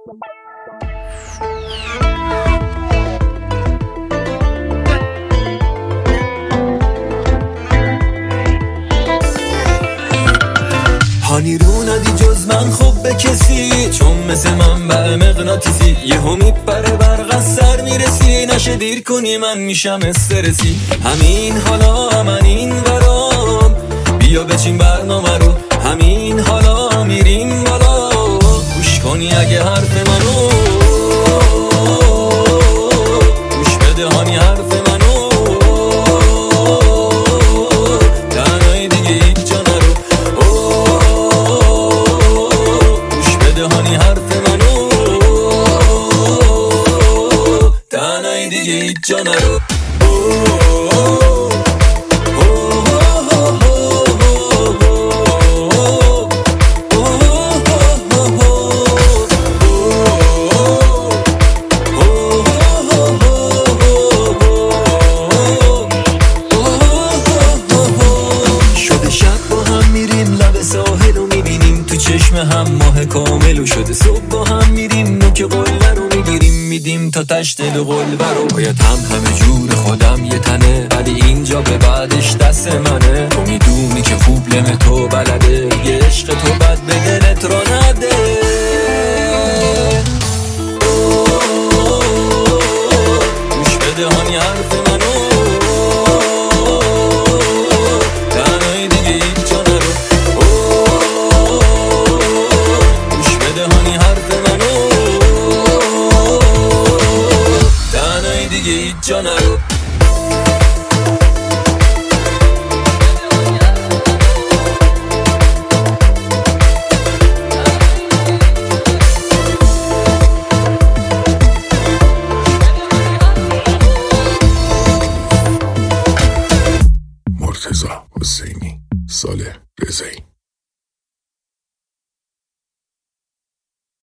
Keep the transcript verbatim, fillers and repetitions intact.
هانی رو ندی جز من خوب به کسی، چون مثل من به مغناطیسی یه هم میپره برق از سر میرسی، نشه دیر کنی من میشم استرسی. همین حالا من این ورام، بیا بچین برنامه رو، همین حالا میریم بالا، گوش کنی اگه حرف منو، گوش بده هانی حرف منو، تنهای دیگه هیچ جا نرو، گوش بده هانی حرف منو، تنهای دیگه هیچ جا نرو. چشم هم ماه کامل و شده صبح با هم میریم، نوک قله رو میگیریم میدیم تا تشت دل قلبه رو. باید هم همه جور خودم یه تنه، ولی اینجا به بعدش دست منه. تو میدونی که خوب لم تو بلده، یه عشق تو بد به دلت را نده. گوش بده هانی حرف منو، تنهای دیگه هیچ جا نرو، دیگه هیچ جا نرو. مرتضی حسینی، صالح رضایی.